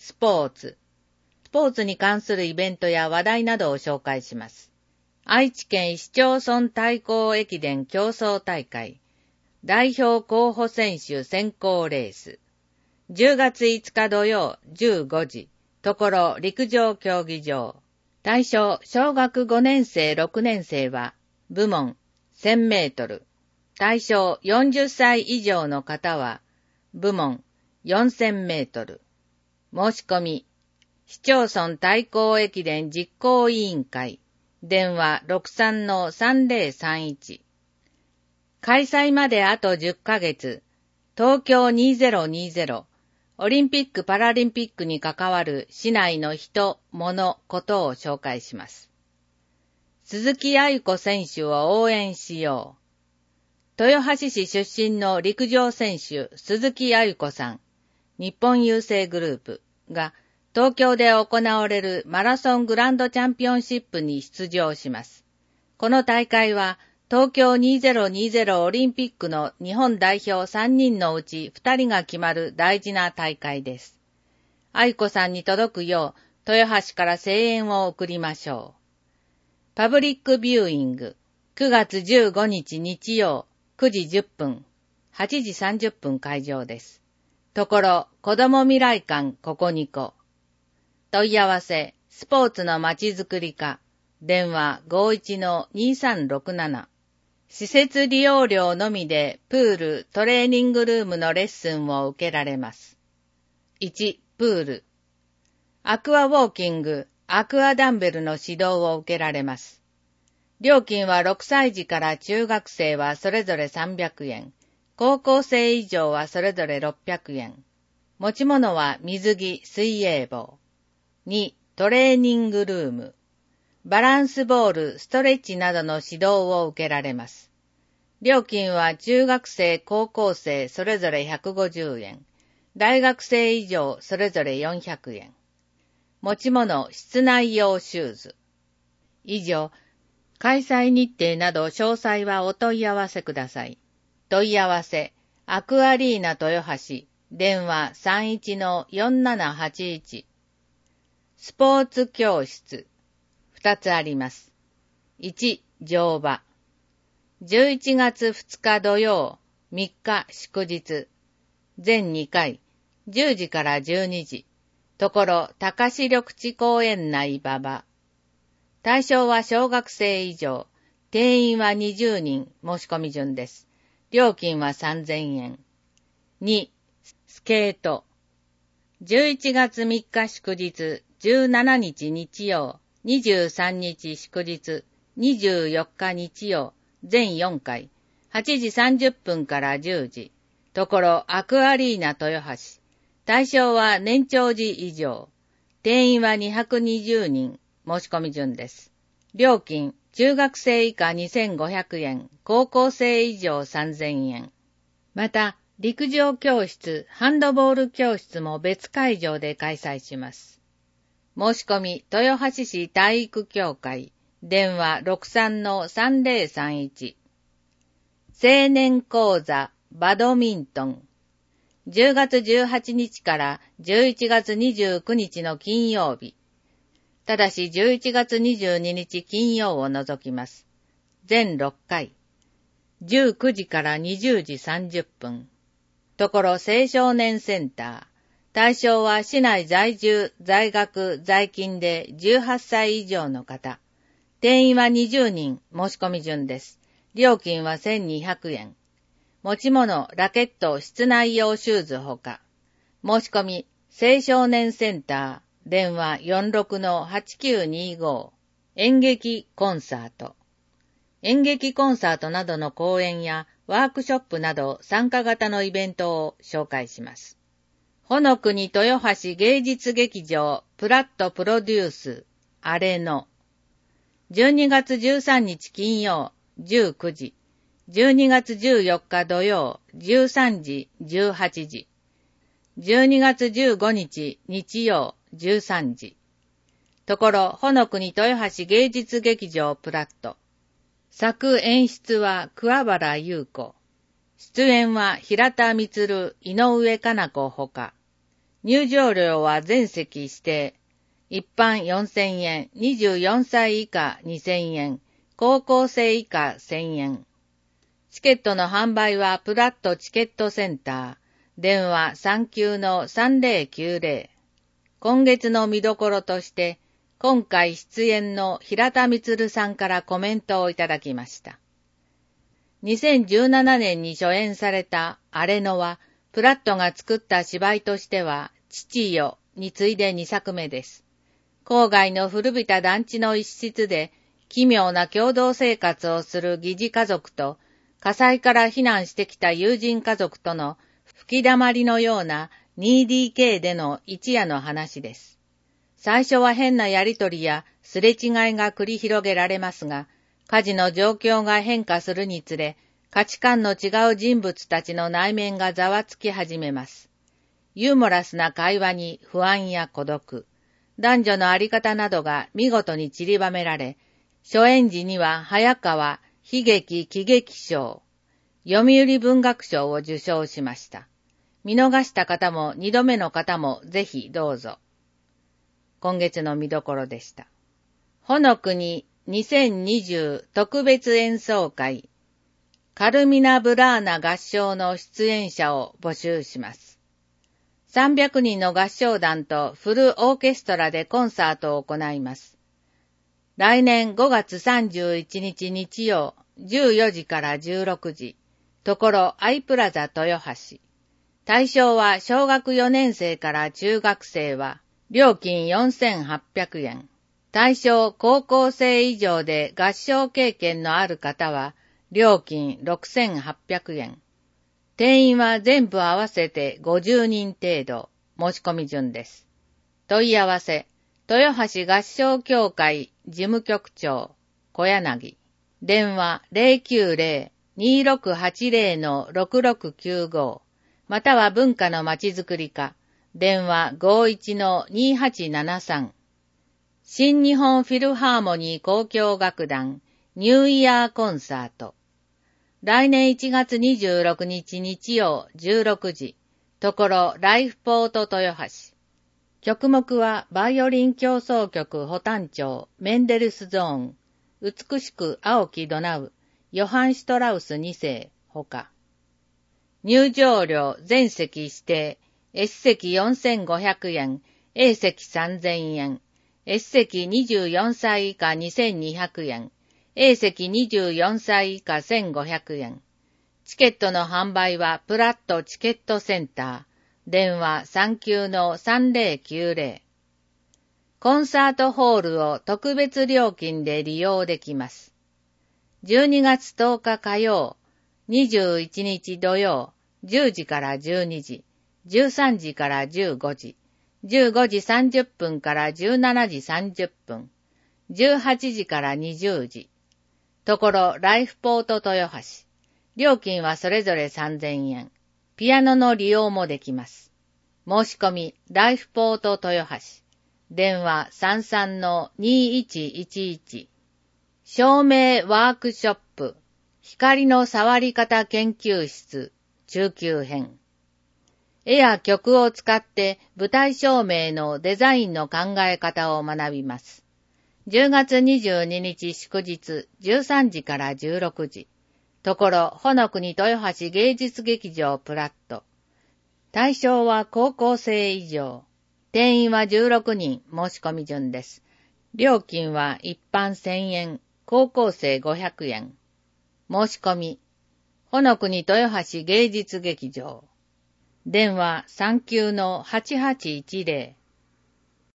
スポーツ。スポーツに関するイベントや話題などを紹介します。愛知県市町村対抗駅伝競争大会。代表候補選手選考レース。10月5日土曜15時。ところ陸上競技場。対象小学5年生6年生は部門1000メートル。対象40歳以上の方は部門4000メートル。申し込み。市町村対抗駅伝実行委員会。電話 63-3031。開催まであと10ヶ月。東京2020。オリンピック・パラリンピックに関わる市内の人、物、ことを紹介します。鈴木亜由子選手を応援しよう。豊橋市出身の陸上選手鈴木亜由子さん、日本郵政グループが東京で行われるマラソングランドチャンピオンシップに出場します。この大会は東京2020オリンピックの日本代表3人のうち2人が決まる大事な大会です。愛子さんに届くよう豊橋から声援を送りましょう。パブリックビューイング9月15日日曜9時10分、8時30分会場です。ところ、子ども未来館ここにこ。問い合わせ、スポーツのまちづくり課、電話 51-2367。施設利用料のみでプール、トレーニングルームのレッスンを受けられます。1、プール。アクアウォーキング、アクアダンベルの指導を受けられます。料金は6歳児から中学生はそれぞれ300円、高校生以上はそれぞれ600円。持ち物は水着、水泳帽。2、トレーニングルーム。バランスボール、ストレッチなどの指導を受けられます。料金は中学生、高校生それぞれ150円。大学生以上それぞれ400円。持ち物、室内用シューズ。以上、開催日程など詳細はお問い合わせください。問い合わせ、アクアリーナ豊橋、電話 31-4781。スポーツ教室、2つあります。1、乗馬。11月2日土曜、3日祝日。全2回、10時から12時。ところ、高志緑地公園内馬場。対象は小学生以上。定員は20人、申し込み順です。料金は3000円。2、スケート。11月3日祝日、17日日曜、23日祝日、24日日曜、全4回、8時30分から10時。ところ、アクアリーナ豊橋。対象は年長児以上。定員は220人、申し込み順です。料金、中学生以下2500円、高校生以上3000円。また、陸上教室、ハンドボール教室も別会場で開催します。申し込み、豊橋市体育協会、電話 63-3031。青年講座、バドミントン。10月18日から11月29日の金曜日。ただし11月22日金曜を除きます。全6回。19時から20時30分。ところ青少年センター。対象は市内在住、在学、在勤で18歳以上の方。定員は20人、申し込み順です。料金は1200円。持ち物、ラケット、室内用シューズほか。申し込み、青少年センター、電話 46-8925。演劇コンサート。演劇コンサートなどの講演やワークショップなど参加型のイベントを紹介します。ほのくに豊橋芸術劇場プラットプロデュースあれの12月13日金曜19時12月14日土曜13時18時12月15日日曜13時ところほのくに豊橋芸術劇場プラット作演出は桑原優子。出演は平田充、井上かな子ほか。 入場料は全席指定。一般4000円、24歳以下2000円、高校生以下1000円。チケットの販売はプラットチケットセンター。電話39-3090。今月の見どころとして、今回出演の平田充さんからコメントをいただきました。2017年に初演されたアレノは、プラットが作った芝居としては、父よに次いで2作目です。郊外の古びた団地の一室で、奇妙な共同生活をする疑似家族と、火災から避難してきた友人家族との吹き溜まりのような 2DK での一夜の話です。最初は変なやりとりやすれ違いが繰り広げられますが、火事の状況が変化するにつれ、価値観の違う人物たちの内面がざわつき始めます。ユーモラスな会話に不安や孤独、男女のあり方などが見事に散りばめられ、初演時には早川悲劇喜劇賞、読売文学賞を受賞しました。見逃した方も二度目の方もぜひどうぞ。今月の見どころでした。ほの国2020特別演奏会、カルミナ・ブラーナ合唱の出演者を募集します。300人の合唱団とフルオーケストラでコンサートを行います。来年5月31日日曜14時から16時、ところアイプラザ豊橋。対象は小学4年生から中学生は料金4800円。対象高校生以上で合唱経験のある方は料金6800円。定員は全部合わせて50人程度。申し込み順です。問い合わせ、豊橋合唱協会事務局長、小柳。電話090-2680-6695。または文化のまちづくり課。電話51-2873。新日本フィルハーモニー交響楽団ニューイヤーコンサート。来年1月26日日曜16時、ところライフポート豊橋。曲目はバイオリン協奏曲補単調メンデルスゾーン、美しく青きドナウ、ヨハン・シュトラウス2世ほか。入場料全席指定、S 席4500円、A 席3000円、S 席24歳以下2200円、A 席24歳以下1500円。チケットの販売はプラットチケットセンター。電話39-3090。コンサートホールを特別料金で利用できます。12月10日火曜、21日土曜、10時から12時、13時から15時、15時30分から17時30分、18時から20時。ところライフポート豊橋。料金はそれぞれ3000円。ピアノの利用もできます。申し込み、ライフポート豊橋。電話33-2111。照明ワークショップ。光の触り方研究室。中級編。絵や曲を使って舞台照明のデザインの考え方を学びます。10月22日祝日13時から16時。ところ、ほの国豊橋芸術劇場プラット。対象は高校生以上。定員は16人、申し込み順です。料金は一般1000円、高校生500円。申し込み。ほの国豊橋芸術劇場。電話39-8810。